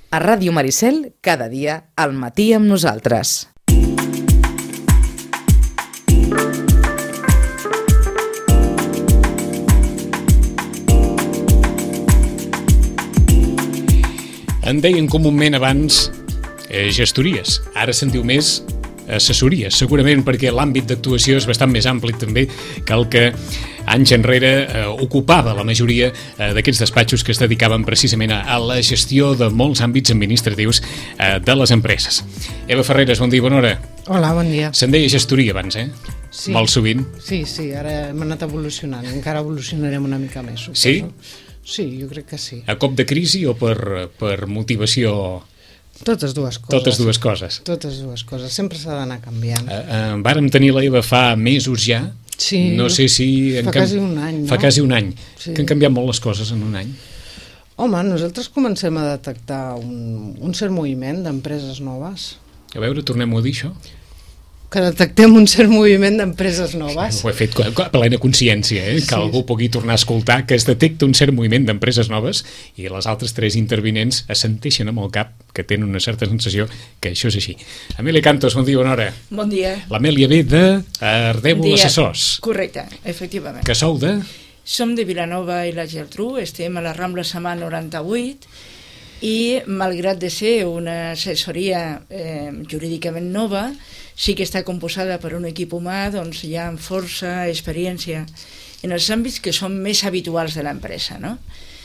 A Ràdio Maricel, cada dia, al matí amb nosaltres. En deien comúment abans gestories, ara se'n diu més assessories, segurament perquè l'àmbit d'actuació és bastant més ampli també que el que anys enrere ocupava la majoria d'aquests despatxos que es dedicaven precisament a la gestió de molts àmbits administratius de les empreses. Eva Ferreres, bon dia, bona hora. Hola, bon dia. Se'n deia gestoria abans, Sí. Molt sovint. Sí, ara hem anat evolucionant, encara evolucionarem una mica més, suposo. Sí? Sí, jo crec que sí. A cop de crisi o per motivació? Totes dues coses. Totes dues coses. Totes dues coses, sempre s'ha d'anar canviant. Vàrem tenir la Eva fa mesos ja. Sí, no sé si... fa quasi un any, no? Fa quasi un any, sí. Que han canviat molt les coses en un any. Home, nosaltres comencem a detectar un cert moviment d'empreses noves. A veure, tornem-ho a dir, això. Que detectem un cert moviment d'empreses noves. Ho he fet a plena consciència, que Sí. algú pugui tornar a escoltar que es detecta un cert moviment d'empreses noves i les altres tres intervinents assenteixen amb el cap que tenen una certa sensació que això és així. Amèlia Cantos, bon dia, bona hora. Bon dia. L'Amèlia ve de Ardèvol Assessors. Correcte, efectivament. Que sou de? Som de Vilanova i la Geltrú, estem a la Rambla Samà 98 i malgrat de ser una assessoria jurídicament nova, sí que està composada per un equip humà doncs, ja amb força experiència en els àmbits que són més habituals de l'empresa, no?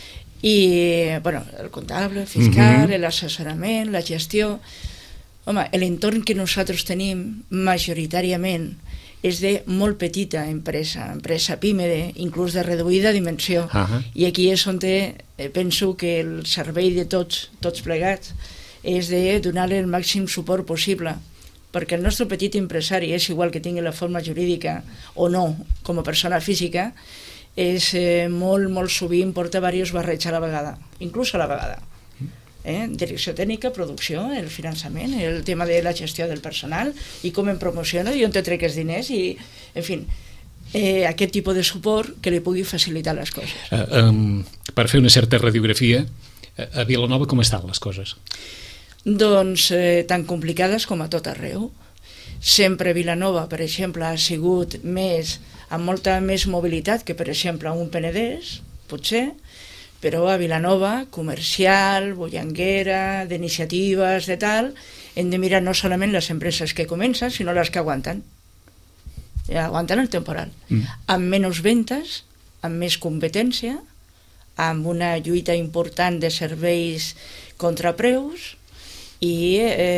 I, bueno, el comptable, el fiscal, l'assessorament, la gestió... Home, l'entorn que nosaltres tenim majoritàriament és de molt petita empresa pímede, inclús de reduïda dimensió. I aquí és on penso que el servei de tots plegats és de donar-li el màxim suport possible, perquè el nostre petit empresari, és igual que tingui la forma jurídica o no, com a persona física, és molt sovint porta diversos barrets a la vegada, inclús a la vegada. Direcció tècnica, producció, el finançament, el tema de la gestió del personal i com em promociono i on te trec els diners i, en fi, aquest tipus de suport que li pugui facilitar les coses. Per fer una certa radiografia, a Vilanova com estan les coses? Doncs tan complicades com a tot arreu. Sempre Vilanova, per exemple, ha sigut amb molta més mobilitat que, per exemple, un Penedès, potser, però a Vilanova, comercial, bullanguera, d'iniciatives, de tal, hem de mirar no solament les empreses que comencen, sinó les que aguanten. Aguanten el temporal. Amb menys ventes, amb més competència, amb una lluita important de serveis contra preus i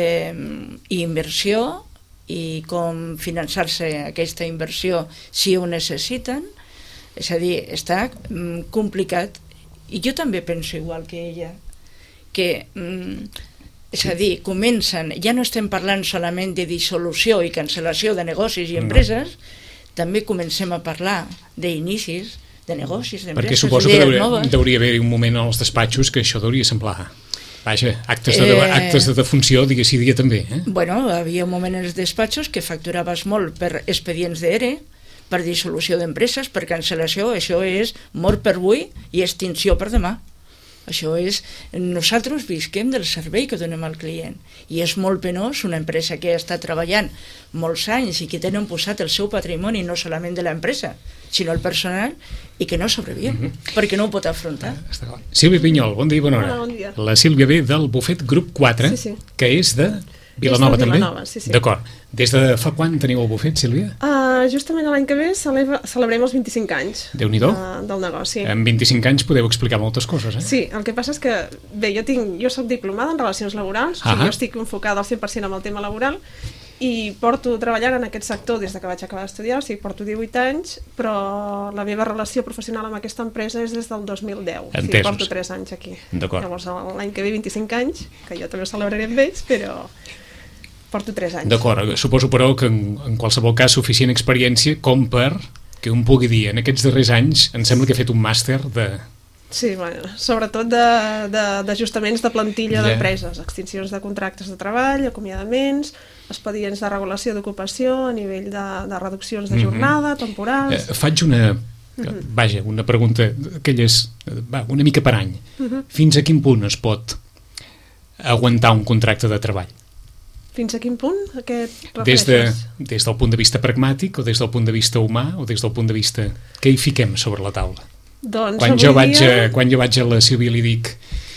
inversió i com finançar-se aquesta inversió si ho necessiten. És a dir, està complicat. I jo també penso igual que ella, que, és a dir, comencen, ja no estem parlant solament de dissolució i cancel·lació de negocis i empreses, també comencem a parlar d'inicis, de negocis, d'empreses, perquè suposo que hauria haver un moment als despatxos que això hauria semblar, vaja, actes de defunció, diguéssim, també. Bueno, havia un moment en els despatxos que facturaves molt per expedients d'ERE, per dissolució d'empreses, per cancel·lació, això és mort per avui i extinció per demà. Això és... Nosaltres visquem del servei que donem al client i és molt penós una empresa que ha estat treballant molts anys i que tenen posat el seu patrimoni no solament de l'empresa, sinó el personal i que no sobreviu, perquè no ho pot afrontar. Sílvia Pinyol, bon dia i bona hora. Hola, bon dia. La Sílvia ve del bufet Grup 4, que és de Vilanova també? Vilanova, sí. D'acord. Des de fa quan teniu el bufet, Sílvia? Justament l'any que ve celebrem els 25 anys Déu-n'hi-do. Del negoci. En 25 anys podeu explicar moltes coses, Sí, el que passa és que, bé, jo soc diplomada en relacions laborals, o sigui, jo estic enfocada al 100% amb el tema laboral i porto treballant en aquest sector des que vaig acabar d'estudiar, o sigui, porto 18 anys, però la meva relació professional amb aquesta empresa és des del 2010. O sigui, porto 3 anys aquí. D'acord. Llavors, l'any que ve 25 anys, que jo també ho celebraré amb ells, però porto 3 anys. D'acord, suposo però que en qualsevol cas suficient experiència com per que un pugui dir, en aquests darrers anys em sembla que he fet un màster de... Sí, bueno, sobretot d'ajustaments de plantilla d'empreses, extincions de contractes de treball, acomiadaments, expedients de regulació d'ocupació a nivell de reduccions de jornada, temporals... Faig una pregunta que és una mica per any. Fins a quin punt es pot aguantar un contracte de treball? Fins a quin punt aquest Des refereixes? del punt de vista pragmàtic, o des del punt de vista humà, o des del punt de vista... Què hi fiquem sobre la taula? Doncs Quan jo vaig a la Sílvia i li dic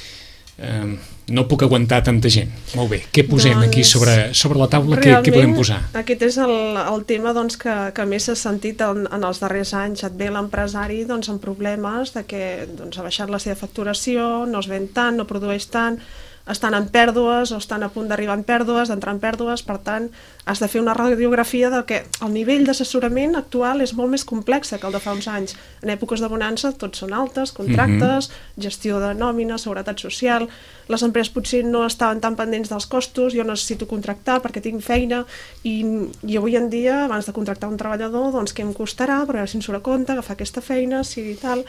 no puc aguantar tanta gent. Molt bé, què posem aquí sobre la taula? Què podem posar? Aquest és el tema doncs, que més s'ha sentit en els darrers anys. Et ve l'empresari doncs, amb problemes de que doncs, ha baixat la seva facturació, no es ven tant, no produeix tant, estan en pèrdues o estan a punt d'arribar en pèrdues, d'entrar en pèrdues, per tant, has de fer una radiografia del que el nivell d'assessorament actual és molt més complex que el de fa uns anys. En èpoques de bonança tots són altes, contractes, gestió de nòmina, seguretat social, les empreses potser no estaven tan pendents dels costos, jo necessito contractar perquè tinc feina i avui en dia, abans de contractar un treballador, doncs què em costarà, però ara si em surt a compte, agafar aquesta feina, si tal...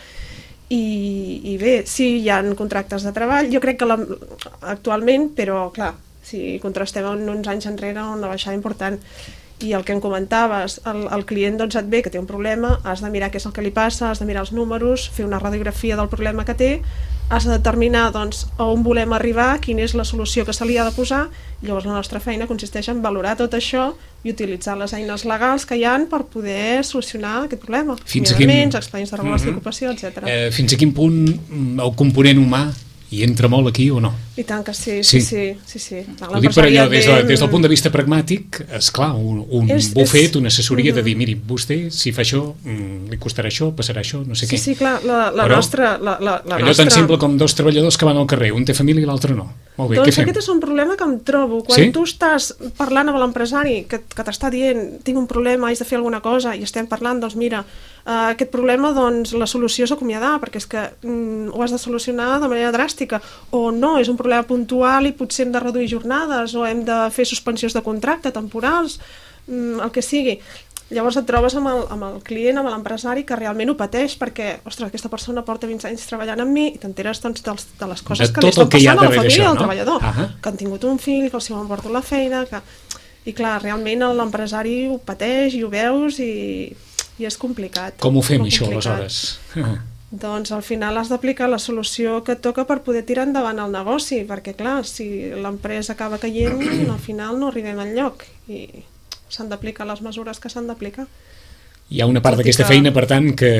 I bé, sí, hi ha contractes de treball, jo crec que actualment, però clar, si contrastem uns anys enrere una baixada important, i el que em comentaves, el client doncs et ve que té un problema, has de mirar què és el que li passa, has de mirar els números, fer una radiografia del problema que té, has de determinar doncs, on volem arribar, quina és la solució que se li ha de posar, i llavors la nostra feina consisteix en valorar tot això i utilitzar les eines legals que hi ha per poder solucionar aquest problema. Miraments, expedients de regulació d'ocupació, etc. Fins a quin punt el component humà hi entra molt aquí o no? I tant que sí. Ho dic per allò, des del punt de vista pragmàtic, esclar, un bufet, una assessoria de dir, miri, vostè, si fa això, li costarà això, passarà això, no sé què. Sí, clar, la nostra... Allò tan simple com dos treballadors que van al carrer, un té família i l'altre no. Molt bé, doncs què fem? Aquest és un problema que em trobo. Quan tu estàs parlant amb l'empresari que t'està dient, tinc un problema, haig de fer alguna cosa, i estem parlant, doncs mira, aquest problema, doncs la solució és acomiadar, perquè és que ho has de solucionar de manera dràstica, o no, és un problema puntual i potser hem de reduir jornades, o hem de fer suspensions de contracte temporals, el que sigui. Llavors et trobes amb el client, amb l'empresari, que realment ho pateix perquè, ostres, aquesta persona porta 20 anys treballant amb mi i t'enteres doncs, de les coses que li estan passant a la família del treballador, que han tingut un fill, que els hi han portat la feina, i clar, realment l'empresari ho pateix i ho veus i és complicat. Com ho fem això, aleshores? Doncs al final has d'aplicar la solució que et toca per poder tirar endavant el negoci, perquè clar, si l'empresa acaba caient, al final no arribem enlloc i s'han d'aplicar les mesures que s'han d'aplicar. Hi ha una part d'aquesta feina, per tant, que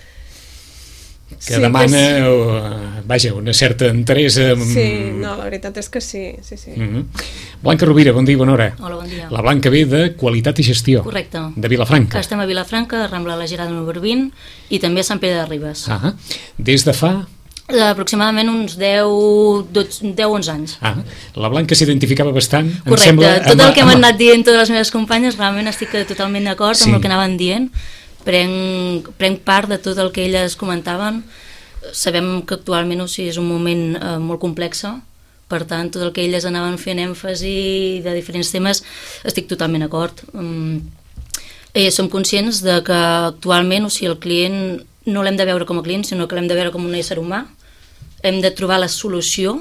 demana una certa enteresa. Sí, no, la veritat és que sí. Blanca Rovira, bon dia, bona hora. Hola, bon dia. La Blanca ve de Qualitat i Gestió. Correcte. De Vilafranca. Estem a Vilafranca, a Rambla la Girada número 20 i també a Sant Pere de Ribes. Des de fa... aproximadament uns 10-11 anys. La Blanca s'identificava bastant. Correcte, tot el que m'han anat dient totes les meves companyes, realment estic totalment d'acord amb el que anaven dient. Prenc part de tot el que elles comentaven. Sabem que actualment és un moment molt complex, per tant tot el que elles anaven fent èmfasi de diferents temes estic totalment d'acord. Som conscients de que actualment el client no l'hem de veure com a client, sinó que l'hem de veure com un ésser humà. Hem de trobar la solució,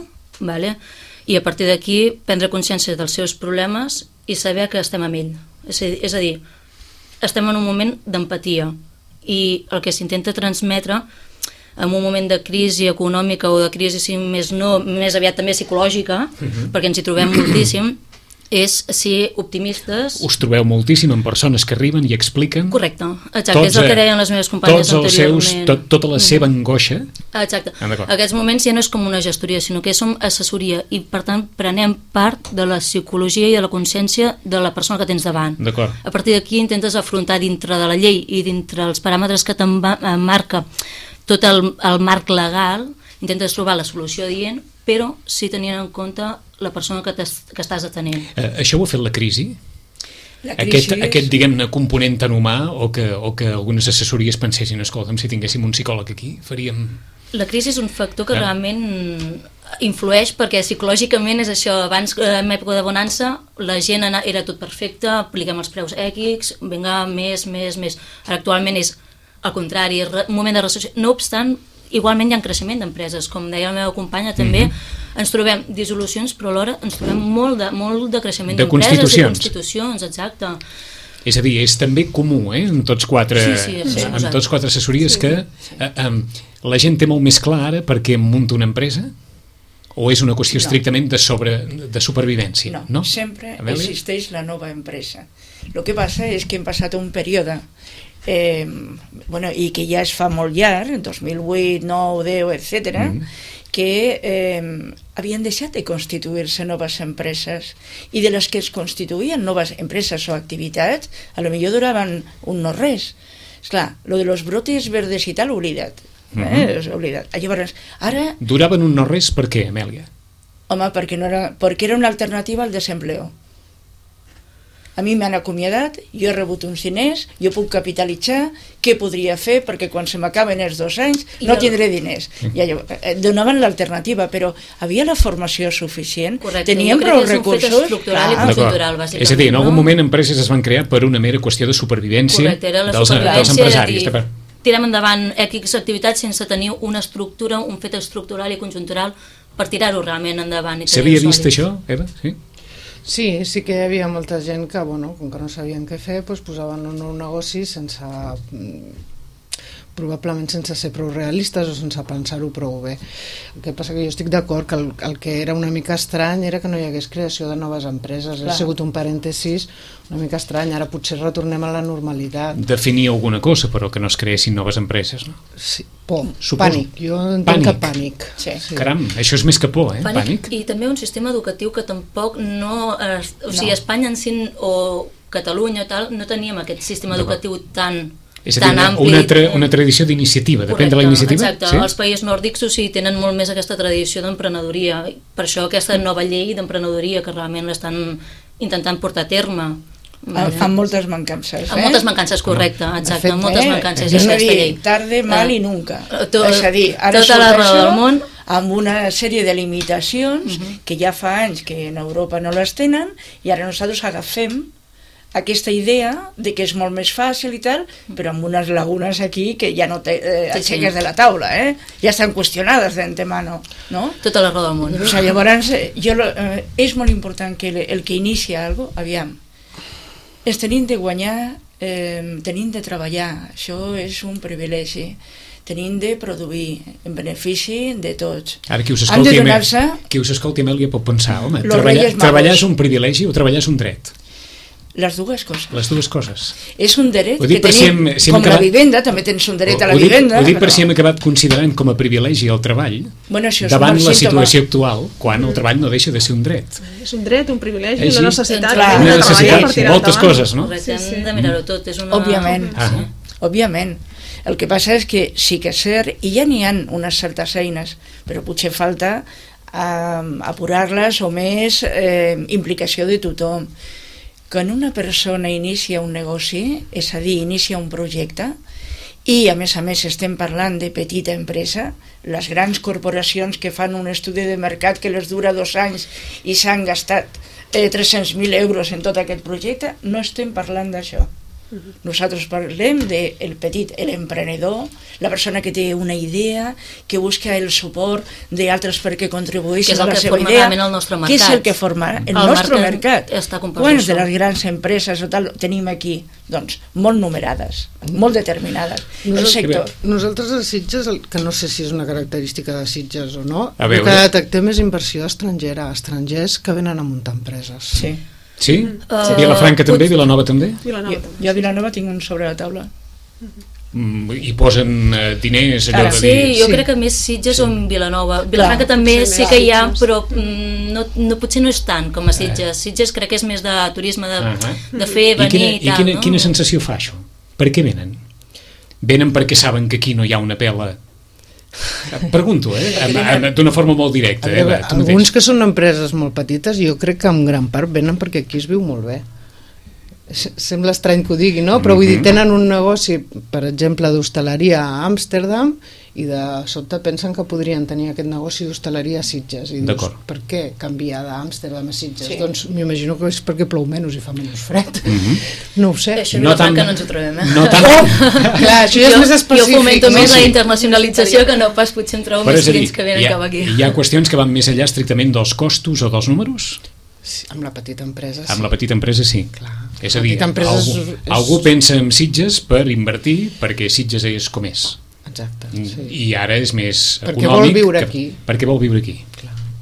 i a partir d'aquí prendre consciència dels seus problemes i saber que estem amb ell. És a dir, estem en un moment d'empatia i el que s'intenta transmetre en un moment de crisi econòmica o de crisi més aviat també psicològica, perquè ens hi trobem moltíssim, és ser optimistes. Us trobeu moltíssim en persones que arriben i expliquen. Correcte, exacte, és el que deien les meves companyes anteriorment. Tota la seva angoixa. Exacte, aquests moments ja no és com una gestoria, sinó que som assessoria i per tant prenem part de la psicologia i de la consciència de la persona que tens davant. A partir d'aquí intentes afrontar dintre de la llei i dintre els paràmetres que marca tot el marc legal, intentes trobar la solució dient, però sí tenint en compte la persona que estàs atenent. Això ho ha fet la crisi? Aquest diguem-ne, component tan humà o que algunes assessories pensessin, escolta'm, si tinguéssim un psicòleg aquí, faríem... La crisi és un factor que realment influeix perquè psicològicament és això. Abans, en època de bonança, la gent era tot perfecte, apliquem els preus X, vinga, més. Ara actualment és al contrari, és un moment de recessió. No obstant, igualment hi ha creixement d'empreses, com deia la meva companya també, ens trobem dissolucions, però alhora ens trobem molt de creixement d'empreses i constitucions, exacte. És a dir, és també comú, en tots quatre assessories que la gent té molt més clar ara per què munta una empresa O és una qüestió estrictament de supervivència? No, sempre existeix la nova empresa. El que passa és que hem passat un període i que ja es fa molt llarg, 2008, 9, 10, etc., que havien deixat de constituir-se noves empreses, i de les que es constituïen noves empreses o activitats, a lo millor duraven un no res. Esclar, lo de los brotes verdes i tal, oblida't. Oblida't. Llavors, ara... Duraven un no res per què, Amèlia? Home, perquè era una alternativa al desempleo. A mi m'han acomiadat, jo he rebut uns diners, jo puc capitalitzar, què podria fer perquè quan se m'acaben els 2 anys no tindré diners. Donaven l'alternativa, però havia la formació suficient, teníem prou recursos. És un fet estructural i conjuntural, bàsicament. És a dir, en algun moment empreses es van crear per una mera qüestió de supervivència dels empresaris. Tirem endavant X activitats sense tenir una estructura, un fet estructural i conjuntural per tirar-ho realment endavant. S'havia vist això, Eva? Sí? Sí que hi havia molta gent que, com que no sabien què fer, posaven un nou negoci probablement sense ser prou realistes o sense pensar-ho prou bé. El que passa que jo estic d'acord que el que era una mica estrany era que no hi hagués creació de noves empreses. Ha sigut un parèntesis una mica estrany. Ara potser retornem a la normalitat. Definir alguna cosa, però que no es creessin noves empreses, no? Sí, por, pànic. Jo entenc que pànic. Sí. Caram, això és més que por, Pànic. I també un sistema educatiu que tampoc no... O sigui, Espanya en si o Catalunya o tal, no teníem aquest sistema educatiu tan... És a dir, una tradició d'iniciativa, depèn de la iniciativa. Exacte, sí? Els països nòrdics tenen molt més aquesta tradició d'emprenedoria, per això aquesta nova llei d'emprenedoria que realment l'estan intentant portar a terme. Amb moltes mancances. Amb moltes mancances, correcte, exacte, amb moltes mancances. És a dir, tarde, mal i nunca. És a dir, ara surt això amb una sèrie de limitacions que ja fa anys que en Europa no les tenen, i ara nosaltres agafem aquesta idea de que és molt més fàcil i tal, però amb unes lagunes aquí que ja no aixeques de la taula, ja estan qüestionades d'antemano, no? Tota la raó del món. O sigui, llavors, és molt important que el que inicia alguna cosa, aviam, ens tenim de guanyar, tenim de treballar, això és un privilegi, tenim de produir en benefici de tots. Ara qui us escolti, Amèlia, pot pensar, home, treballar és un privilegi o treballar és un dret? Les dues coses. Les dues coses. És un dret que tenim, com la vivenda, també tens un dret a la vivenda. Ho dic per si hem acabat considerant com a privilegi el treball davant la situació actual, quan el treball no deixa de ser un dret. És un dret, un privilegi, una necessitat. Una necessitat, moltes coses, no? Hem de mirar-ho tot. Òbviament. El que passa és que sí que és cert, i ja n'hi ha unes certes eines, però potser falta apurar-les o més implicació de tothom. Quan una persona inicia un negoci, és a dir, inicia un projecte, i a més estem parlant de petita empresa, les grans corporacions que fan un estudi de mercat que les dura 2 anys i s'han gastat 300.000 euros en tot aquest projecte, no estem parlant d'això. Nosaltres parlem del petit, l'emprenedor, la persona que té una idea, que busca el suport d'altres perquè contribueixin a la seva idea, que és el que forma el nostre mercat. Quants de les grans empreses o tal tenim aquí? Doncs molt numerades, molt determinades. El sector. Nosaltres a Sitges, que no sé si és una característica de Sitges o no, el que detectem és inversió estrangera, estrangers que venen a muntar empreses. Sí. Sí? Vilafranca també? Vilanova també? Jo a Vilanova tinc un sobre la taula. I posen diners allò de dir... Sí, jo crec que més Sitges o Vilanova. Vilafranca també sí que hi ha, però potser no és tant com a Sitges. Sitges crec que és més de turisme, de fer, venir i tal. I quina sensació fa això? Per què venen? Venen perquè saben que aquí no hi ha una pela... Pregunto, d'una forma molt directa. Alguns que són empreses molt petites, jo crec que en gran part venen perquè aquí es viu molt bé. Sembla estrany que ho digui, no? Però vull dir, tenen un negoci, per exemple, d'hostaleria a Amsterdam, i de sobte pensen que podrien tenir aquest negoci d'hostaleria a Sitges, i dius, per què canviar d'Amsterdam a Sitges? Doncs m'imagino que és perquè plou menys i fa menys fred. No ho sé. Això no tant que no ens ho trobem, Clar, això ja és més específic. Jo fomento més la internacionalització que no pas potser em trobo més clients que venen cap aquí. Hi ha qüestions que van més enllà estrictament dels costos o dels números? Sí, amb la petita empresa sí. Amb la petita empresa sí. Clar. És a dir, algú pensa en Sitges per invertir perquè Sitges és com és. Exacte. I ara és més perquè econòmic. Vol viure aquí. Perquè vol viure aquí. Clar.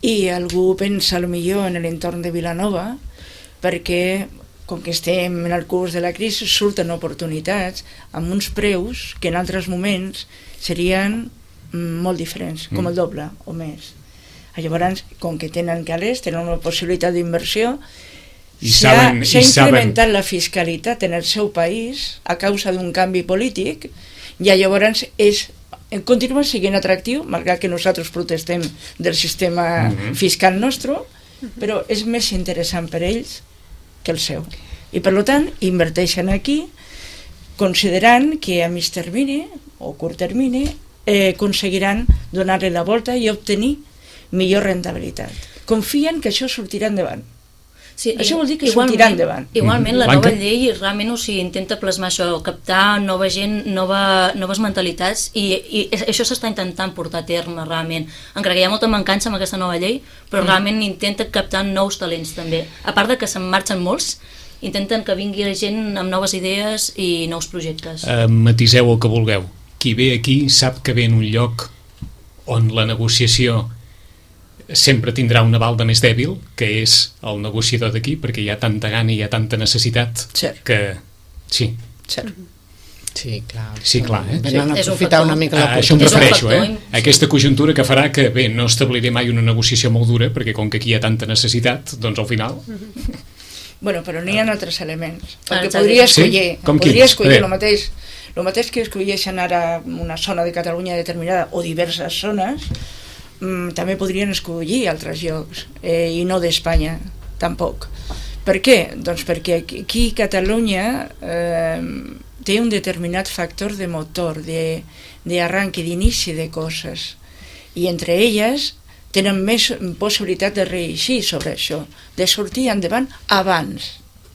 i algú pensa millor en l'entorn de Vilanova, perquè com que estem en el curs de la crisi surten oportunitats amb uns preus que en altres moments serien molt diferents, com el doble o més. Llavors, com que tenen calés, tenen una possibilitat d'inversió, s'ha incrementat la fiscalitat en el seu país a causa d'un canvi polític, i llavors continua sent atractiu, malgrat que nosaltres protestem del sistema fiscal nostre, però és més interessant per ells que el seu. I per tant, inverteixen aquí considerant que a mig termini o curt termini aconseguiran donar-li la volta i obtenir millor rentabilitat. Confien que això sortirà endavant. Sí, això vol dir que sortirà endavant. Igualment, la nova llei realment intenta plasmar això, captar nova gent, noves mentalitats, i això s'està intentant portar a terme realment. Encara que hi ha molta mancança amb aquesta nova llei, però realment intenta captar nous talents també. A part de que se'n marxen molts, intenten que vingui gent amb noves idees i nous projectes. Matiseu el que vulgueu. Qui ve aquí sap que ve en un lloc on la negociació sempre tindrà una balda més dèbil, que és el negociador d'aquí, perquè hi ha tanta gana i hi ha tanta necessitat que... Sí. Sí, clar. Sí, clar, Venen a aprofitar una mica la això em refereixo, aquesta conjuntura que farà que, bé, no establiré mai una negociació molt dura, perquè com que aquí hi ha tanta necessitat, doncs al final... Bueno, però n'hi ha altres elements, perquè podria escollir el mateix que escolleixen ara una zona de Catalunya determinada o diverses zones, també podrien escollir altres llocs, i no d'Espanya tampoc. Per què? Doncs perquè aquí Catalunya té un determinat factor de motor, d'arranque, d'inici de coses, i entre elles tenen més possibilitat de reeixir sobre això, de sortir endavant abans.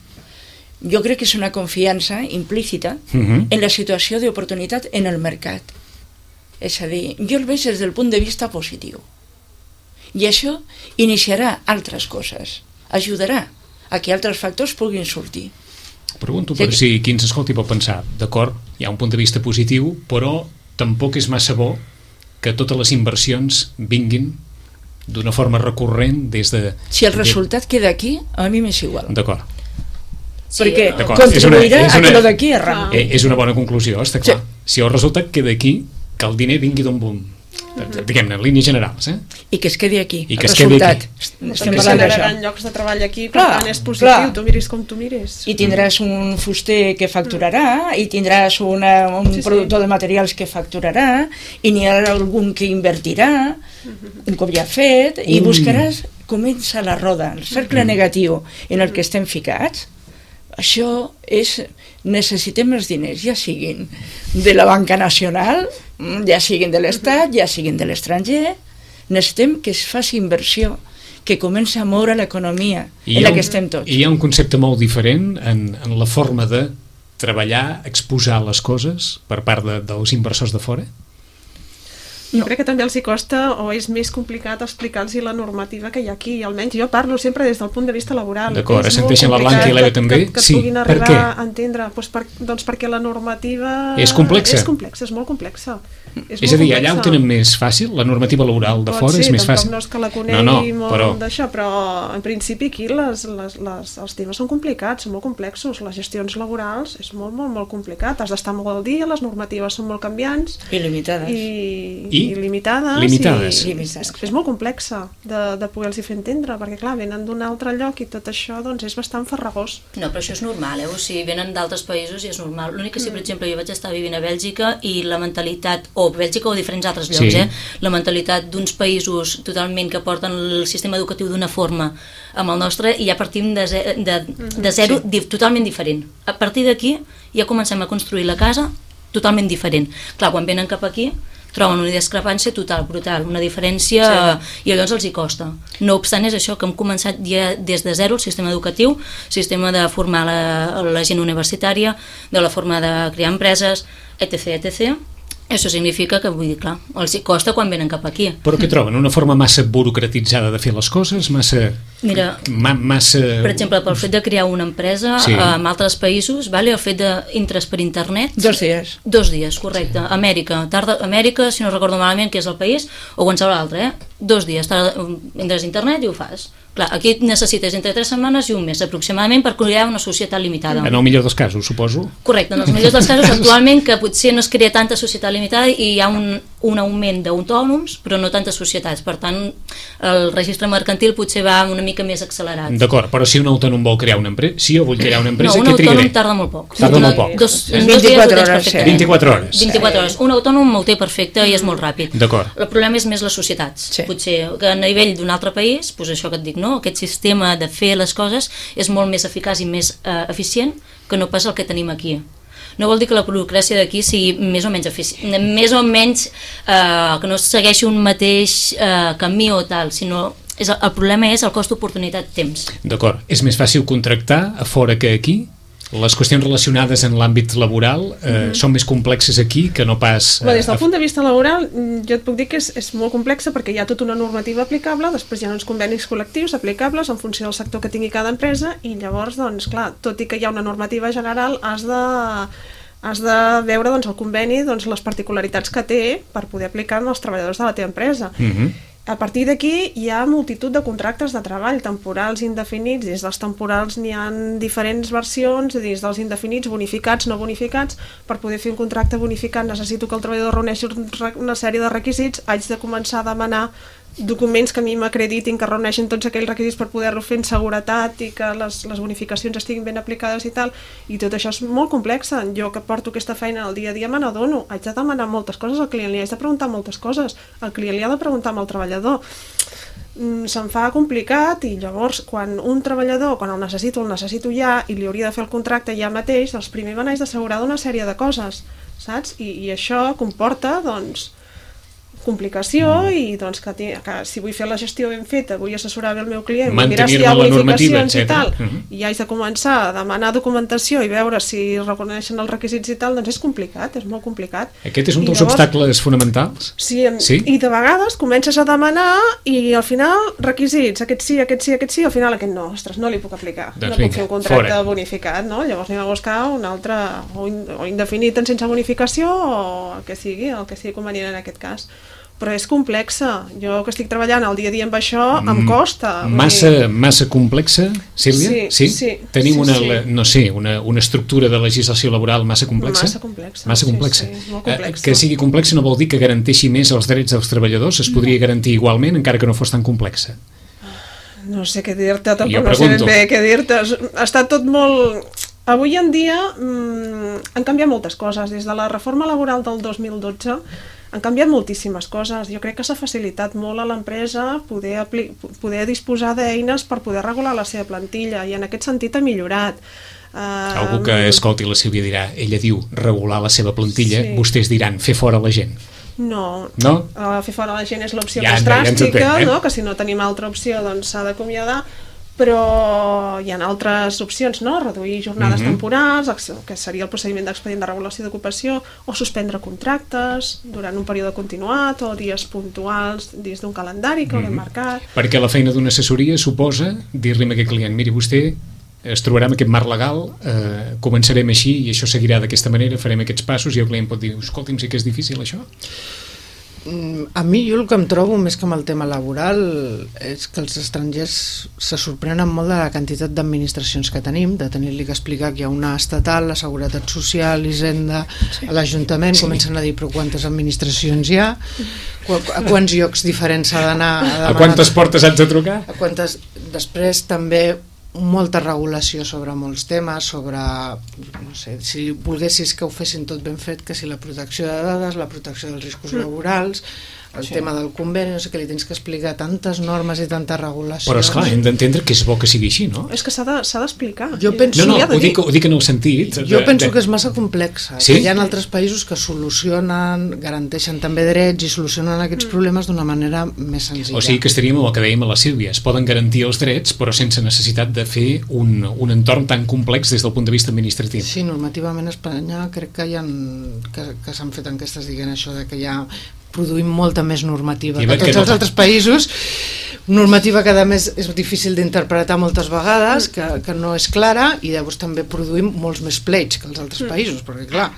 Jo crec que és una confiança implícita en la situació d'oportunitat en el mercat. És a dir, jo el veig des del punt de vista positiu. I això iniciarà altres coses, ajudarà a que altres factors puguin sortir. Pregunto per si qui ens escolti pot pensar, d'acord, hi ha un punt de vista positiu, però tampoc és massa bo que totes les inversions vinguin d'una forma recurrent des de... Si el resultat queda aquí, a mi m'és igual. D'acord. Perquè contribuirà a que lo d'aquí arranqui. És una bona conclusió, està clar. Si el resultat queda aquí, que el diner vingui d'on boom, diguem-ne, en línies generals, i que es quedi aquí, el resultat. Estem parlant d'això. Llocs de treball aquí, per tant és positiu, tu miris com tu miris. I tindràs un fuster que facturarà, i tindràs un productor de materials que facturarà, i n'hi ha algun que invertirà, un cop ja fet, i buscaràs, comença la roda, el cercle negatiu en el que estem ficats. Això és, necessitem els diners, ja siguin de la banca nacional, ja siguin de l'Estat, ja siguin de l'estranger, necessitem que es faci inversió, que comenci a moure l'economia en la que estem tots. I hi ha un concepte molt diferent en la forma de treballar, exposar les coses per part dels inversors de fora? Jo crec que també els hi costa o és més complicat explicar-los la normativa que hi ha aquí, almenys jo parlo sempre des del punt de vista laboral. D'acord, assenteixen la Blanca i l'Eva també? Que puguin arribar a entendre, doncs perquè la normativa és complexa. És molt complexa. És a dir, allà ho tenen més fàcil, la normativa laboral de fora és més fàcil. No és que la conegui molt d'això, però en principi aquí els temes són complicats, són molt complexos, les gestions laborals és molt, molt, molt complicat, has d'estar molt al dia, les normatives són molt canviants i limitades. I limitades. És molt complexa de poder-los fer entendre, perquè clar, venen d'un altre lloc i tot això doncs és bastant farragós. No, però això és normal, o sigui, venen d'altres països i és normal. L'únic que sí, per exemple, jo vaig estar vivint a Bèlgica i la mentalitat, o Bèlgica o diferents altres llocs, la mentalitat d'uns països totalment que porten el sistema educatiu d'una forma amb el nostre, i ja partim de zero totalment diferent. A partir d'aquí ja comencem a construir la casa totalment diferent. Clar, quan venen cap aquí troben una discrepància total, brutal, una diferència, i llavors els hi costa. No obstant, és això, que hem començat ja des de zero el sistema educatiu, sistema de formar la gent universitària, de la forma de crear empreses, etc. Això significa que, vull dir, clar, els hi costa quan venen cap aquí. Però què troben? Una forma massa burocratitzada de fer les coses? Mira, per exemple, pel fet de crear una empresa en altres països, el fet d'entres per internet... 2 dies. 2 dies, correcte. Amèrica, si no recordo malament, que és el país, o qualsevol altre, 2 dies, entres a internet i ho fas. Clar, aquí necessites entre 3 setmanes i un mes aproximadament per crear una societat limitada. En el millor dels casos, suposo. Correcte, en els millors dels casos actualment que potser no es crea tanta societat limitada i hi ha un augment d'autònoms però no tantes societats, per tant el registre mercantil potser va una mica més accelerat. D'acord, però si un autònom vol crear una empresa, si jo vull crear una empresa, no, què trigaré? Un autònom tarda molt poc. Tarda molt poc. 24 hores. 24 hores. 24 hores. Un autònom ho té perfecte i és molt ràpid. D'acord. El problema és més les societats. Sí. Potser que a nivell d'un altre país, doncs això que et dic, no? Aquest sistema de fer les coses és molt més eficaç i més eficient que no pas el que tenim aquí. No vol dir que la burocràcia d'aquí sigui més o menys eficient, més o menys que no segueixi un mateix camí o tal, sinó el problema és el cost d'oportunitat temps. D'acord. És més fàcil contractar a fora que aquí? Les qüestions relacionades en l'àmbit laboral són més complexes aquí que no pas... Des del punt de vista laboral, jo et puc dir que és molt complexa perquè hi ha tota una normativa aplicable, després hi ha uns convenis col·lectius aplicables en funció del sector que tingui cada empresa i llavors, doncs, clar, tot i que hi ha una normativa general, has de veure doncs, el conveni, doncs, les particularitats que té per poder aplicar als treballadors de la teva empresa. A partir d'aquí hi ha multitud de contractes de treball, temporals i indefinits. Dins dels temporals n'hi ha diferents versions, dins dels indefinits, bonificats, no bonificats. Per poder fer un contracte bonificat necessito que el treballador reuneixi una sèrie de requisits, haig de començar a demanar documents que a mi m'acreditin que reuneixen tots aquells requisits per poder-lo fer en seguretat i que les bonificacions estiguin ben aplicades i tal, i tot això és molt complex. Jo que porto aquesta feina al dia a dia me n'adono, haig de demanar moltes coses al client, li haig de preguntar moltes coses, el client li ha de preguntar al treballador, se'n fa complicat i llavors quan un treballador, quan el necessito ja i li hauria de fer el contracte ja mateix, doncs primer me n'haig d'assegurar d'una sèrie de coses, saps? I això comporta, doncs, complicació i doncs que si vull fer la gestió ben feta, vull assessorar bé el meu client, vull mirar si hi ha bonificacions i tal, i haig de començar a demanar documentació i veure si reconeixen els requisits i tal, doncs és complicat, és molt complicat. Aquest és un dels obstacles fonamentals? Sí, i de vegades comences a demanar i al final requisits, aquest sí, al final aquest no, ostres, no li puc aplicar, no puc fer un contracte bonificat, no? Llavors anem a buscar un altre, o indefinit sense bonificació o el que sigui convenient en aquest cas. Però és complexa. Jo que estic treballant el dia a dia amb això, em costa. Massa complexa, Sílvia? Sí. Tenim una estructura de legislació laboral massa complexa? Massa complexa. Sí, molt complexa. Que sigui complexa no vol dir que garanteixi més els drets dels treballadors, es podria garantir igualment encara que no fos tan complexa. No sé què dir-te, tampoc no sé ben bé què dir-te. Està tot molt... Avui en dia han canviat moltes coses. Des de la reforma laboral del 2012 han canviat moltíssimes coses. Jo crec que s'ha facilitat molt a l'empresa poder disposar d'eines per poder regular la seva plantilla i en aquest sentit ha millorat. Algú que escolti la Sílvia dirà, ella diu regular la seva plantilla, vostès diran fer fora la gent. No? Fer fora la gent és l'opció més dràstica, que si no tenim altra opció doncs s'ha d'acomiadar, però hi ha altres opcions, no? Reduir jornades temporals, que seria el procediment d'expedient de regulació d'ocupació, o suspendre contractes durant un període continuat o dies puntuals dins d'un calendari que haurem marcat. Perquè la feina d'una assessoria suposa dir-li a aquest client, miri, vostè es trobarà amb aquest marc legal, començarem així i això seguirà d'aquesta manera, farem aquests passos i el client pot dir, escolti'm, sí que és difícil això? A mi jo el que em trobo més que amb el tema laboral és que els estrangers se sorprenen molt de la quantitat d'administracions que tenim, de tenir-li que explicar que hi ha una estatal, la Seguretat Social, Hisenda, a l'Ajuntament, comencen a dir però quantes administracions hi ha, a quants llocs diferents s'ha d'anar a demanar, a quantes portes haig de trucar? Després també molta regulació sobre molts temes, sobre, no sé, si volguessis que ho fessin tot ben fet, que si la protecció de dades, la protecció dels riscos laborals, el tema del conveni, no sé què, li tens que explicar tantes normes i tanta regulació. Però esclar, hem d'entendre que és bo que sigui així, no? És que s'ha d'explicar. Jo penso... No, ho dic en el sentit... Jo penso que és massa complexa. Sí? Hi ha altres països que solucionen, garanteixen també drets i solucionen aquests problemes d'una manera més senzilla. O sigui que estaríem amb el que dèiem a la Sílvia, es poden garantir els drets però sense necessitat de fer un entorn tan complex des del punt de vista administratiu. Sí, normativament a Espanya crec que que s'han fet enquestes dient això de que ja produïm molta més normativa que tots els altres països, normativa que a més és difícil d'interpretar moltes vegades, que no és clara, i llavors també produïm molts més pleits que els altres països, perquè clar,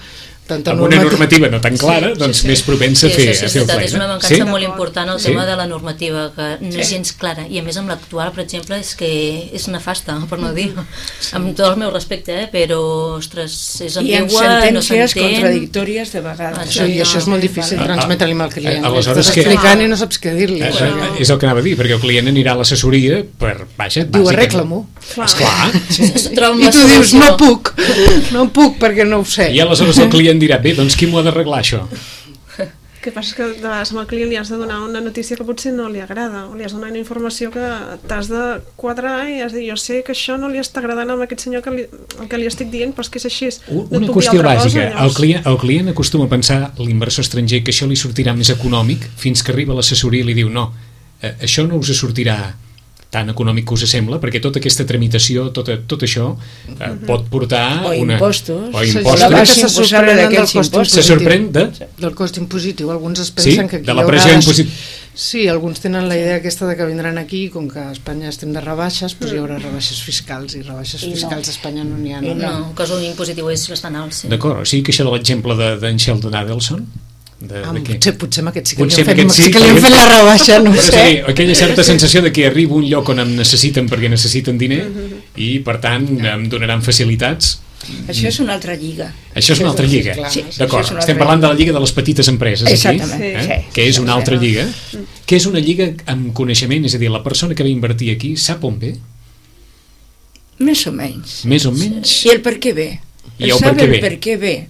amb una normativa no tan clara, doncs més propensa a fer el ple. És una mancança molt important el tema de la normativa, que no és gens clara, i a més amb l'actual, per exemple, és que és nefasta, per no dir, amb tot el meu respecte, però, ostres, és ambigua, no s'entén. I amb sentències contradictòries de vegades. I això és molt difícil transmetre-li al client. Aleshores, estàs explicant i no saps què dir-li. És el que anava a dir, perquè el client anirà a l'assessoria per, vaja, diu, arregla-m'ho. Esclar. I tu dius, no puc, perquè no ho sé. I aleshores el client dirà, bé, doncs qui m'ho ha d'arreglar això? El que passa és que de vegades amb el client li has de donar una notícia que potser no li agrada, o li has de donar una informació que t'has de quadrar i has de dir, jo sé que això no li està agradant a aquest senyor el que li estic dient, però és que és així. Una qüestió bàsica, el client acostuma a pensar, l'inversor estranger, que això li sortirà més econòmic fins que arriba a l'assessoria i li diu, no, això no us sortirà tan econòmic que us sembla, perquè tota aquesta tramitació, tot això pot portar impostos. Se sorprèn del cost impositiu. Alguns es pensen que aquí de la pressió impositiva. Sí, alguns tenen la idea aquesta de que vindran aquí, com que a Espanya estem de rebaixes, doncs hi haurà rebaixes fiscals, i rebaixes fiscals a Espanya no n'hi ha. No, el cost impositiu és bastant alt, sí. D'acord, o sigui que això de l'exemple d'en Sheldon Adelson, potser amb aquest sí que li han fet la rebaixa, no ho sé. Aquella certa sensació de que arribo a un lloc on em necessiten perquè necessiten diner i per tant em donaran facilitats. Això és una altra lliga. Això és una altra lliga, d'acord. Estem parlant de la lliga de les petites empreses aquí, que és una altra lliga, que és una lliga amb coneixement, és a dir, la persona que va invertir aquí sap on ve? Més o menys. Més o menys? I el per què ve. Sap el per què ve.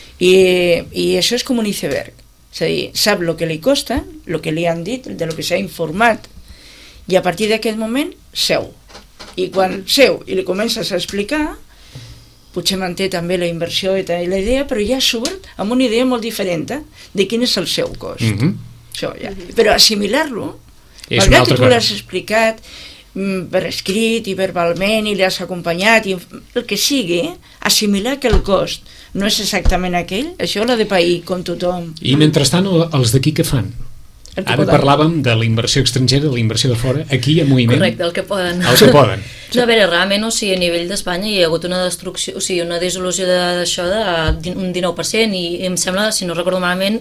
I això és com un iceberg. És a dir, sap el que li costa, el que li han dit, de lo que s'ha informat, i a partir d'aquest moment seu. I quan seu i li comences a explicar, potser manté també la inversió i la idea, però ja surt amb una idea molt diferent de quin és el seu cost. Això, ja. Però assimilar-lo, malgrat que tu l'has explicat per escrit i verbalment i l'has acompanyat, i el que sigui, assimilar que el cost no és exactament aquell, això l'ha de pair com tothom. I mentrestant, els d'aquí què fan? Ara parlàvem de la inversió estrangera, de la inversió de fora, aquí hi ha moviment. Correcte, el que poden. El que poden. No, a veure, realment, a nivell d'Espanya hi ha hagut una destrucció, una dissolució d'això d'un 19%, i em sembla, si no recordo malament,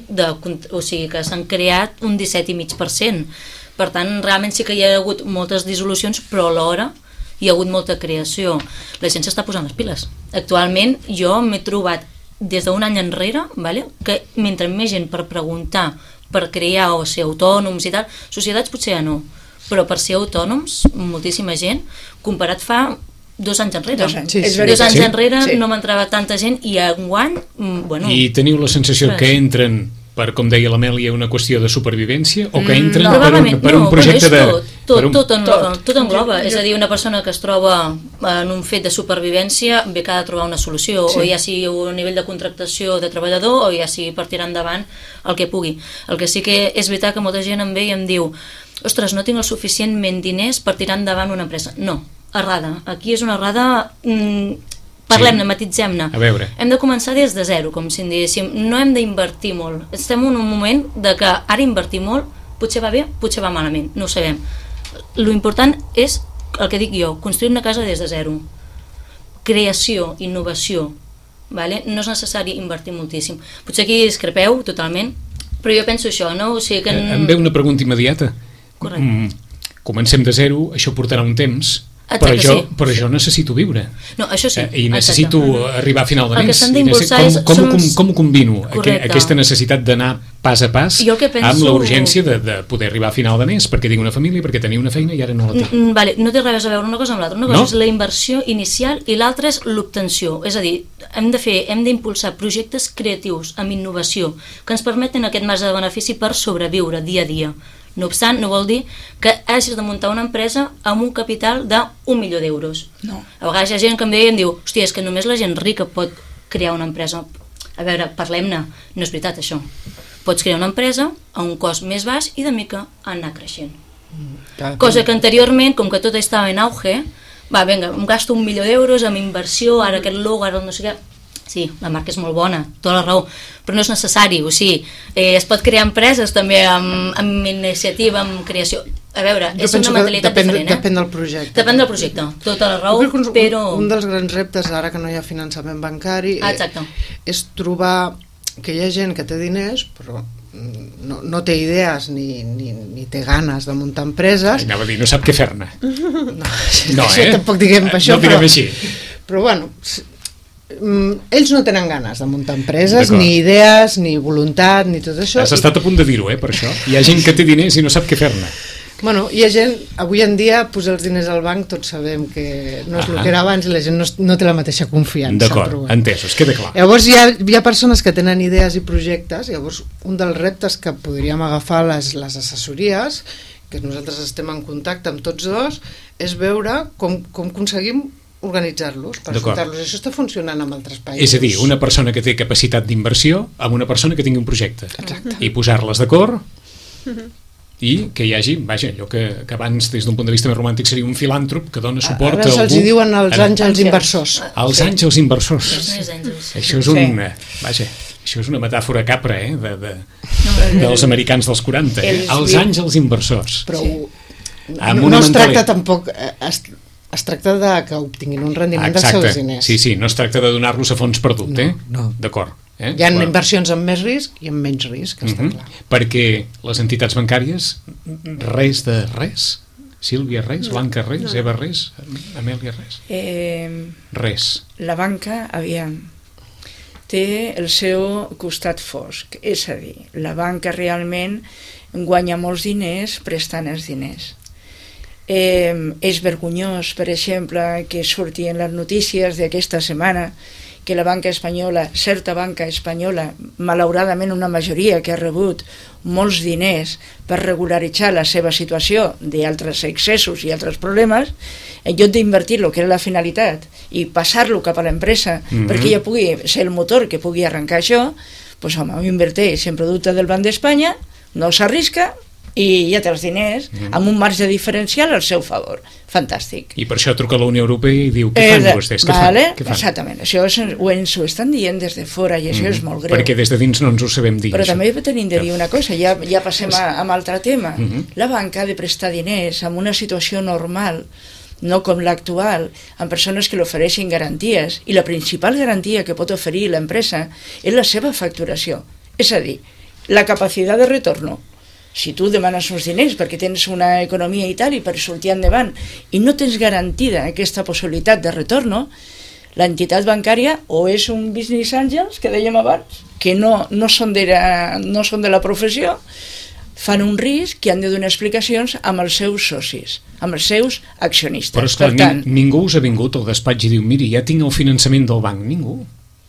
que s'han creat un 17,5%. Per tant, realment sí que hi ha hagut moltes dissolucions, però alhora hi ha hagut molta creació. La gent s'està posant les piles. Actualment jo m'he trobat des d'un any enrere, que mentre més gent per preguntar, per crear o ser autònoms i tal, societats potser ja no, però per ser autònoms, moltíssima gent, comparat fa 2 anys enrere. 2 anys enrere no m'entrava tanta gent, i enguany, bueno... I teniu la sensació que entren per, com deia l'Amèlia, una qüestió de supervivència, o que entren per un projecte de... Tot engloba, és a dir, una persona que es troba en un fet de supervivència bé que ha de trobar una solució, o ja sigui a nivell de contractació de treballador, o ja sigui per tirar endavant el que pugui. El que sí que és veritat que molta gent em ve i em diu, ostres, no tinc el suficientment diners per tirar endavant una empresa. No, errada. Aquí és una errada... Parlem-ne, matitzem-ne. A veure. Hem de començar des de zero, com si en diguéssim. No hem d'invertir molt. Estem en un moment de que ara invertir molt potser va bé, potser va malament, no ho sabem. Lo important és, el que dic jo, construir una casa des de zero. Creació, innovació. No és necessari invertir moltíssim. Potser aquí discrepeu totalment, però jo penso això, no? O sigui que... Em ve una pregunta immediata. Correcte. Comencem de zero, això portarà un temps... Però jo necessito viure. No, això sí. I necessito arribar a final de mes. Com ho combino? Aquesta necessitat d'anar pas a pas amb la urgència de poder arribar a final de mes, perquè tinc una família, perquè tenia una feina i ara no la tinc. No té res a veure una cosa amb l'altra. Una cosa és la inversió inicial i l'altra és l'obtenció. És a dir, hem d'impulsar projectes creatius amb innovació que ens permetin aquest marge de benefici per sobreviure dia a dia. No obstant, no vol dir que hagis de muntar una empresa amb un capital d'1 milió d'euros. No. A vegades hi ha gent que em ve i em diu, hòstia, és que només la gent rica pot crear una empresa. A veure, parlem-ne, no és veritat això. Pots crear una empresa a un cost més baix i de mica anar creixent. Cosa que anteriorment, com que tot estava en auge, vinga, em gasto 1 milió d'euros amb inversió, ara aquest logo, ara no sé què... Sí, la marca és molt bona, tota la raó, però no és necessari, o sigui, es pot crear empreses també amb iniciativa, amb creació. A veure, Jo és penso una que mentalitat diferent, depèn del projecte. Depèn del projecte, tota la raó, Jo crec que però... un dels grans reptes, ara que no hi ha finançament bancari, Exacte. és trobar que hi ha gent que té diners, però no té idees ni té ganes de muntar empreses. Anava a dir, no sap què fer-ne. No, això tampoc diguem això, no diguem així. Però bueno, ells no tenen ganes de muntar empreses, D'acord. ni idees, ni voluntat, ni tot això. Has estat a punt de dir-ho, per això. Hi ha gent que té diners i no sap què fer-ne. Bueno, hi ha gent, avui en dia posar els diners al banc tots sabem que no és el que era abans i la gent no té la mateixa confiança. D'acord, entesos, queda clar. Llavors hi ha persones que tenen idees i projectes, llavors un dels reptes que podríem agafar les assessories, que nosaltres estem en contacte amb tots dos, és veure com aconseguim organitzar-los, per sortar-los. Això està funcionant en altres països. És a dir, una persona que té capacitat d'inversió amb una persona que tingui un projecte. Exacte. I posar-les d'acord i que hi hagi, vaja, allò que abans des d'un punt de vista més romàntic seria un filàntrop que dona suport Ara a algú. se'ls diuen els àngels inversors. Els àngels inversors. Els àngels. Això és vaja, això és una metàfora capra, dels americans dels 40, els àngels inversors. Però no es tracta tampoc... Es tracta de que obtinguin un rendiment dels seus diners. Sí, no es tracta de donar-los a fons perdut, No. D'acord. Hi ha inversions amb més risc i amb menys risc, està clar. Perquè les entitats bancàries, res de res? Sílvia res? Blanca res? Eva res? Amèlia res? Res. La banca, aviam, té el seu costat fosc, és a dir, la banca realment guanya molts diners prestant els diners. És vergonyós, per exemple, que surti en les notícies d'aquesta setmana que la banca espanyola, certa banca espanyola, malauradament una majoria que ha rebut molts diners per regularitzar la seva situació d'altres excessos i altres problemes, en lloc d'invertir el que era la finalitat i passar-lo cap a l'empresa perquè ella pugui ser el motor que pugui arrencar això, doncs home, ho inverteix en producte del Banc d'Espanya, no s'arrisca i ja té els diners amb un marge diferencial al seu favor. Fantàstic. I per això truca a la Unió Europea i diu, què fan vostès? Què fan? Exactament, això ens ho estan dient des de fora i això és molt greu. Perquè des de dins no ens ho sabem dir. Però això. també tenim de dir una cosa, ja passem a un altre tema. La banca ha de prestar diners en una situació normal, no com l'actual, amb persones que l'ofereixin garanties, i la principal garantia que pot oferir l'empresa és la seva facturació, és a dir, la capacitat de retorno. Si tu demanes uns diners perquè tens una economia i tal i per sortir endavant i no tens garantida aquesta possibilitat de retorno, l'entitat bancària o és un business angels, que dèiem abans, que no són de la professió, fan un risc que han de donar explicacions amb els seus socis, amb els seus accionistes. Però esclar, ningú us ha vingut al despatx i diu, miri, ja tinc el finançament del banc. Ningú.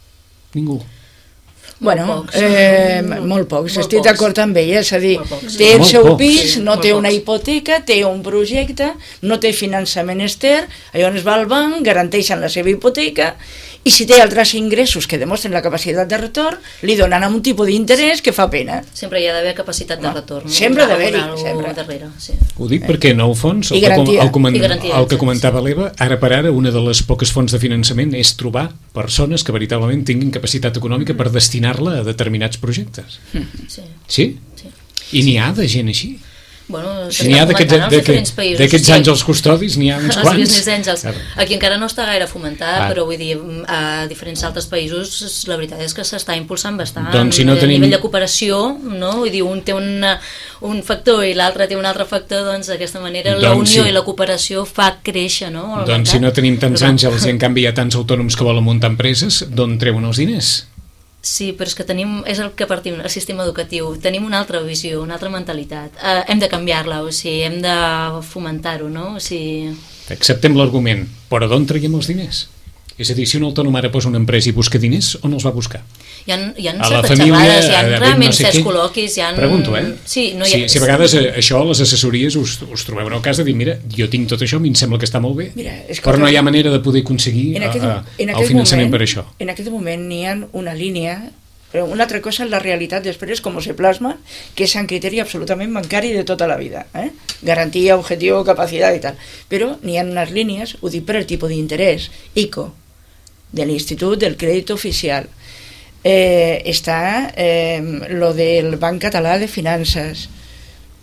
Bueno, molt pocs, estic d'acord amb ella, és a dir, té el seu pis, no té una hipoteca, té un projecte, no té finançament extern, llavors va al banc, garanteixen la seva hipoteca, i si té altres ingressos que demostren la capacitat de retorn, li donen un tipus d'interès que fa pena. Sempre hi ha d'haver capacitat de retorn. Sempre ha d'haver-hi, sempre. Darrere, sí. Ho dic perquè, en el fons, el que comentava l'Eva, ara per ara, una de les poques fonts de finançament és trobar persones que veritablement tinguin capacitat econòmica per destinar-la a determinats projectes. Sí? I n'hi ha de gent així? Bueno, n'hi ha d'aquests àngels custodis, n'hi ha uns quants. Els business angels. Aquí encara no està gaire fomentat, però vull dir, a diferents altres països la veritat és que s'està impulsant bastant. Doncs si no tenim... A nivell de cooperació, no? Vull dir, un té un factor i l'altre té un altre factor, doncs d'aquesta manera la unió i la cooperació fa créixer, no? Doncs si no tenim tants àngels i en canvi hi ha tants autònoms que volen muntar empreses, d'on treuen els diners? Sí, però és que és el que partim, el sistema educatiu. Tenim una altra visió, una altra mentalitat. Hem de canviar-la, o sigui, hem de fomentar-ho, no? O sigui... Acceptem l'argument, però d'on traiem els diners? És a dir, si un autònom ara posa una empresa i busca diners, on els va buscar? Hi ha certes xerrades, hi ha realment certs col·loquis, hi ha... Pregunto, Sí, si a vegades això a les assessories us trobeu en el cas de dir, mira, jo tinc tot això, a mi em sembla que està molt bé, però no hi ha manera de poder aconseguir el finançament per això. En aquest moment n'hi ha una línia, però una altra cosa és la realitat després, com se plasma, que és un criteri absolutament bancari de tota la vida. Garantia, objectiu, capacitat i tal. Però n'hi ha unes línies, ho dic per el tipus d'interès, ICO, de l'Institut del Crèdit Oficial. Està lo del Banc Català de Finances,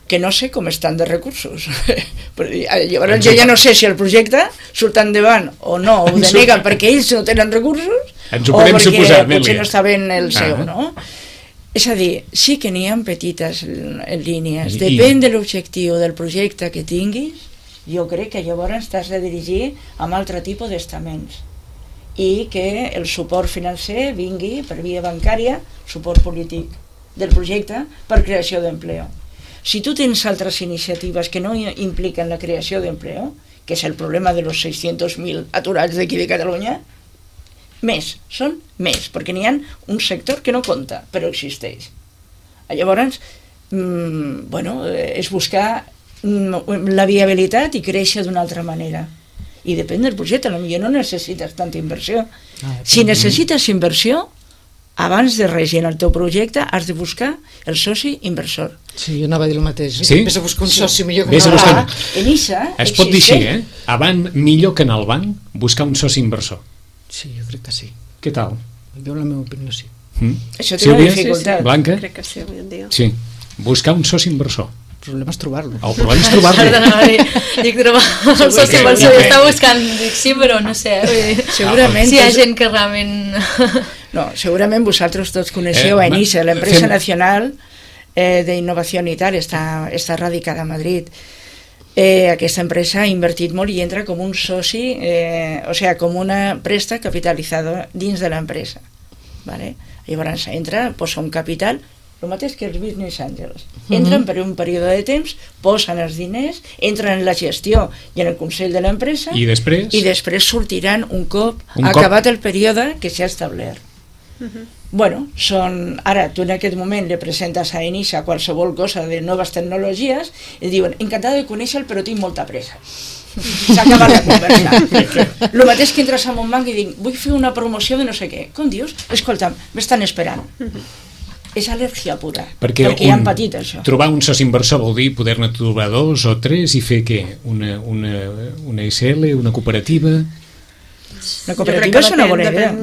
que no sé com estan de recursos. Llavors jo ja no sé si el projecte surt endavant o no, ho deneguen perquè ells no tenen recursos Ens ho o podem perquè suposar, potser Amèlia. no està ben el seu, no? És a dir, sí que n'hi ha petites línies, depèn de l'objectiu del projecte que tinguis, jo crec que llavors t'has de dirigir a un altre tipus d'estaments i que el suport financer vingui per via bancària, suport polític del projecte per creació d'empleo. Si tu tens altres iniciatives que no impliquen la creació d'empleo, que és el problema de los 600.000 aturats d'aquí de Catalunya, són més, perquè n'hi ha un sector que no compta, però existeix. Llavors, és buscar la viabilitat i créixer d'una altra manera. I depèn del projecte, potser no necessites tanta inversió. Si necessites inversió, abans de res en el teu projecte has de buscar el soci inversor. Sí, jo anava a dir el mateix. Sí? Vés a buscar un soci millor que Vés a no. buscar- ENISA Es pot dir així, Abans, millor que anar al banc, buscar un soci inversor. Sí, jo crec que sí. Què tal? Jo la meva opinió sí. Això té una Sílvia? dificultat. Blanca? Crec que sí, avui en dia. Sí. Buscar un soci inversor. El problema és trobar-lo. El problema és trobar-lo. Perdona, dic trobar el soci inversor, jo estava buscant, dic sí, però no sé, Segurament si hi ha gent que realment... No, segurament vosaltres tots coneixeu a ENISA, l'empresa nacional d'innovació i tal, està radicada a Madrid. Aquesta empresa ha invertit molt i entra com un soci, com una presta capitalitzada dins de l'empresa. Vale? Llavors entra, posa un capital, el mateix que els business angels. Entren per un període de temps, posen els diners, entren en la gestió i en el consell de l'empresa I després sortiran un cop acabat el període que s'ha establert. Bueno, ara tu en aquest moment li presentes a ENISA qualsevol cosa de noves tecnologies i diuen, encantada de conèixer-lo però tinc molta pressa. S'ha acabat la conversa. El mateix que entres a un banc i dic, vull fer una promoció de no sé què. Com dius? Escolta'm, m'estan esperant. És al·lèrgia pura, perquè ja han patit això. Trobar un soci inversor vol dir poder-ne trobar 2 o 3 i fer què? Una SL, una cooperativa? La cooperativa és una bona idea.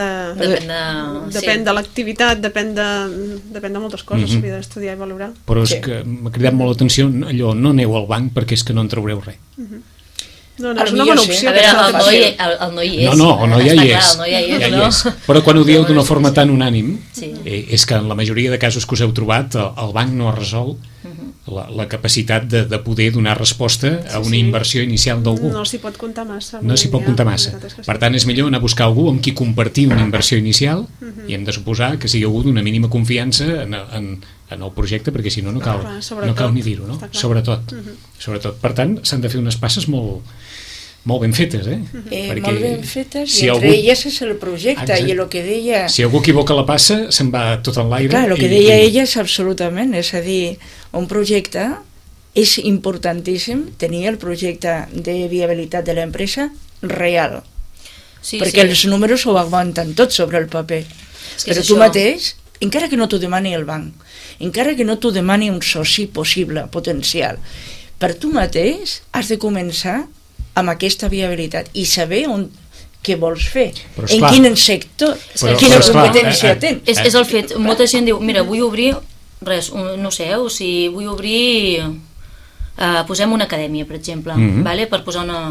Depèn de l'activitat, depèn de moltes coses, s'havia d'estudiar i valorar. Però és que m'ha cridat molt l'atenció allò, no aneu al banc perquè és que no en traureu res. No, és una bona opció. A veure, el noi és. No, el noi ja hi és. Ja hi és. Però quan ho dieu d'una forma tan unànim, és que en la majoria de casos que us heu trobat, el banc no ha resolt la capacitat de poder donar resposta a una inversió inicial d'algú. No s'hi pot comptar massa. No s'hi pot comptar massa. Per tant, és millor anar a buscar algú amb qui compartir una inversió inicial i hem de suposar que sigui algú d'una mínima confiança en el projecte, perquè si no, no cal ni dir-ho, no? Sobretot. Per tant, s'han de fer unes passes molt ben fetes, molt ben fetes, i entre elles és el projecte. I el que deia... Si algú equivoca la passa, se'n va tot en l'aire. Clar, el que deia ella és absolutament, és a dir, un projecte és importantíssim tenir el projecte de viabilitat de l'empresa real, perquè els números ho aguanten tot sobre el paper, però tu mateix, encara que no t'ho demani el banc, encara que no t'ho demani un soci possible, potencial, per tu mateix has de començar amb aquesta viabilitat i saber què vols fer, en quin sector, quina competència tens. És el fet, molta gent diu, mira, vull obrir res, no sé, o sigui, vull obrir posem una acadèmia, per exemple, per posar una...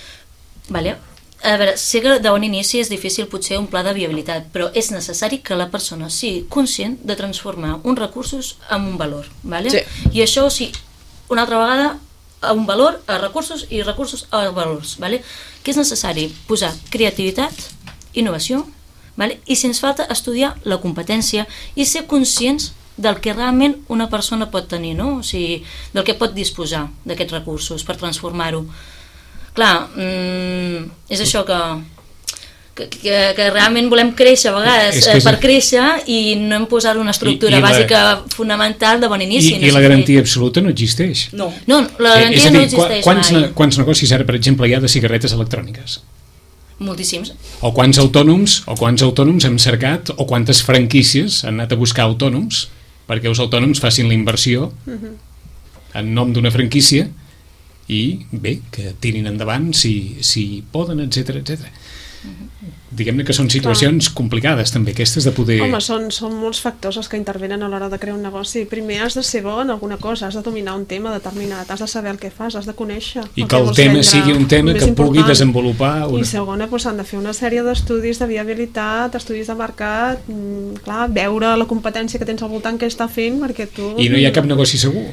A veure, sé que de bon inici és difícil potser un pla de viabilitat, però és necessari que la persona sigui conscient de transformar uns recursos en un valor, i això, una altra vegada, a un valor, a recursos, i recursos a valors, que és necessari posar creativitat, innovació, i si ens falta estudiar la competència i ser conscients del que realment una persona pot tenir, no? O sigui, del que pot disposar d'aquests recursos per transformar-ho. Clar, és això que realment volem créixer a vegades per créixer i no hem posat una estructura bàsica fonamental de bon inici. I la garantia absoluta no existeix. No, la garantia no existeix mai. Quants negocis ara, per exemple, hi ha de cigarretes electròniques? Moltíssims. O quants autònoms hem cercat, o quantes franquícies han anat a buscar autònoms perquè els autònoms facin la inversió en nom d'una franquícia i, bé, que tirin endavant si poden, etc. Diguem-ne que són situacions complicades també, aquestes de poder... Home, són molts factors els que intervenen a l'hora de crear un negoci. Primer has de ser bo en alguna cosa, has de dominar un tema determinat, has de saber el que fas, has de conèixer i que el tema sigui un tema que pugui desenvolupar I segona, s'han de fer una sèrie d'estudis de viabilitat, estudis de mercat, clar, veure la competència que tens al voltant que està fent, perquè tu... I no hi ha cap negoci segur?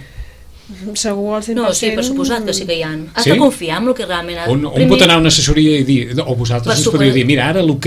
Segur al 100%. No, sí, per suposat que sí que hi ha. Has de confiar en el que realment... On pot anar una assessoria i dir, o vosaltres us podríeu dir, mira, ara el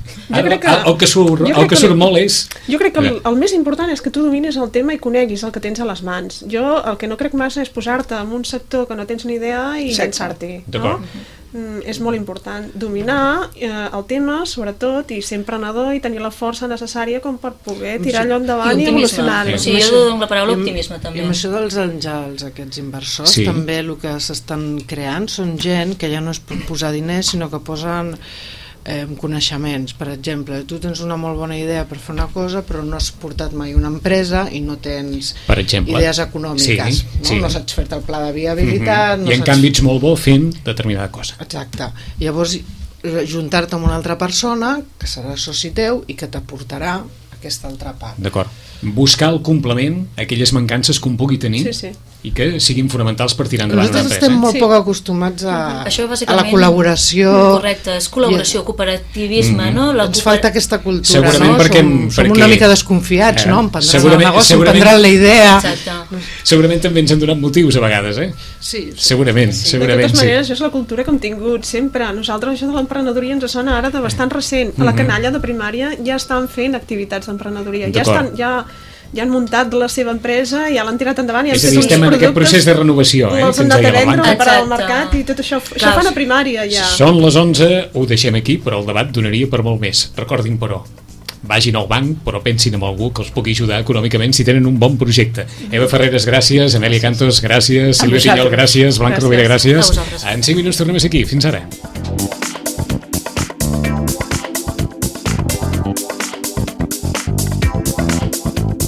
que surt molt és... Jo crec que el més important és que tu domines el tema i coneguis el que tens a les mans. Jo el que no crec massa és posar-te en un sector que no tens ni idea i llançar-t'hi. D'acord. És molt important dominar el tema, sobretot, i ser emprenedor i tenir la força necessària com per poder tirar allò endavant i evolucionar. Sí, jo dono la paraula optimisme també. I amb això dels àngels, aquests inversors, també el que s'estan creant són gent que ja no es pot posar diners, sinó que posen coneixements. Per exemple, tu tens una molt bona idea per fer una cosa, però no has portat mai una empresa i no tens idees econòmiques, no saps fer-te el pla de viabilitat, i en canvi ets molt bo fent determinada cosa. Exacte. Llavors juntar-te amb una altra persona que serà soci teu i que t'aportarà aquesta altra part. D'acord. Buscar el complement a aquelles mancances que un pugui tenir i que siguin fonamentals per tirar endavant l'empresa. Nosaltres estem molt poc acostumats a la col·laboració. Correcte, és col·laboració, cooperativisme, no? Ens falta aquesta cultura, segurament, no? Som una mica desconfiats, no? Em prendran el negoci, em prendran la idea. Segurament també ens han donat motius a vegades, Sí. Segurament. De totes maneres, això és la cultura que hem tingut sempre. Nosaltres això de l'emprenedoria ens sona ara de bastant recent. A la canalla de primària ja estan fent activitats d'emprenedoria. Ja han muntat la seva empresa, ja l'han tirat endavant, ja han fet uns productes. Estem en aquest procés de renovació. Els han anat a vendre per al mercat i tot això. Això fan a primària, ja. Són les 11, ho deixem aquí, però el debat donaria per molt més. Recordin, però, vagin al banc, però pensin en algú que els pugui ajudar econòmicament si tenen un bon projecte. Eva Ferreres, gràcies. Amèlia Cantos, gràcies. Sílvia Pinyol, gràcies. Blanca Rovira, gràcies. En 5 minuts tornem a ser aquí. Fins ara.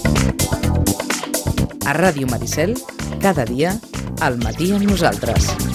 A Ràdio Maricel, cada dia, al matí amb nosaltres.